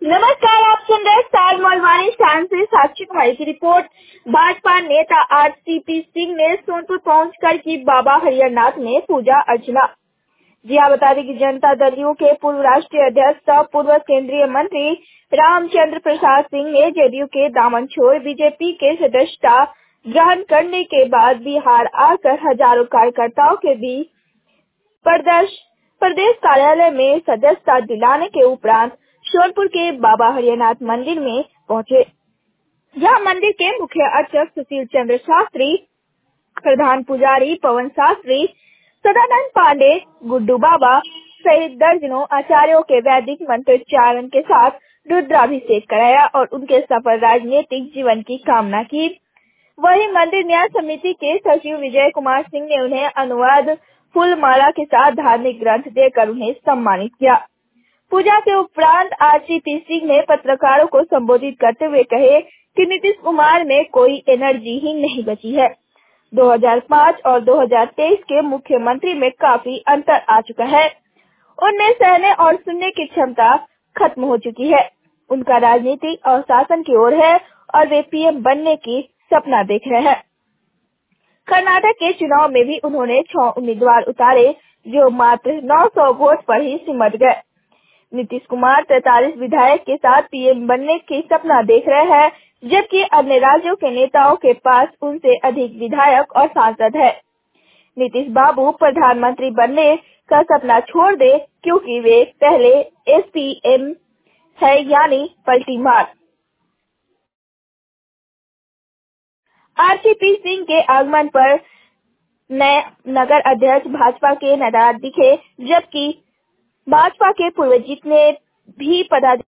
नमस्कार, आप सुन रहे स्टार मोलवानी स्टैंड से साक्षी कुमारी की रिपोर्ट। भाजपा नेता आरसीपी सिंह ने सोनपुर पहुंचकर की बाबा हरिहरनाथ में पूजा अर्चना। जी हाँ, बता दें कि जनता दल यू के पूर्व राष्ट्रीय अध्यक्ष और पूर्व केंद्रीय मंत्री रामचंद्र प्रसाद सिंह ने जेडीयू के दामन छोड़ बीजेपी के सदस्यता ग्रहण करने के बाद बिहार आकर हजारों कार्यकर्ताओं के बीच प्रदेश कार्यालय में सदस्यता दिलाने के उपरांत सोनपुर के बाबा हरिहरनाथ मंदिर में पहुंचे। यह मंदिर के मुख्य अर्चक सुशील चंद्र शास्त्री, प्रधान पुजारी पवन शास्त्री, सदानंद पांडे, गुड्डू बाबा सहित दर्जनों आचार्यों के वैदिक मंत्रोच्चारण के साथ रुद्राभिषेक कराया और उनके सफल राजनीतिक जीवन की कामना की। वहीं मंदिर न्याय समिति के सचिव विजय कुमार सिंह ने उन्हें अनुवाद फूल माला के साथ धार्मिक ग्रंथ देकर उन्हें सम्मानित किया। पूजा के उपरांत आरसीपी सिंह ने पत्रकारों को संबोधित करते हुए कहे कि नीतीश कुमार में कोई एनर्जी ही नहीं बची है। 2005 और 2023 के मुख्यमंत्री में काफी अंतर आ चुका है। उनमें सहने और सुनने की क्षमता खत्म हो चुकी है। उनका राजनीति और शासन की ओर है और वे पीएम बनने की सपना देख रहे हैं। कर्नाटक के चुनाव में भी उन्होंने 6 उम्मीदवार उतारे जो मात्र 900 वोट पर ही सिमट गए। नीतीश कुमार 43 विधायक के साथ पीएम बनने की सपना देख रहे हैं, जबकि अन्य राज्यों के नेताओं के पास उनसे अधिक विधायक और सांसद है। नीतीश बाबू प्रधानमंत्री बनने का सपना छोड़ दे क्योंकि वे पहले एसपीएम है, यानी पलटी मार। आरसीपी सिंह के आगमन पर नए नगर अध्यक्ष भाजपा के नाराज दिखे, जबकि भाजपा के पूर्व जितने भी पदाधिकारी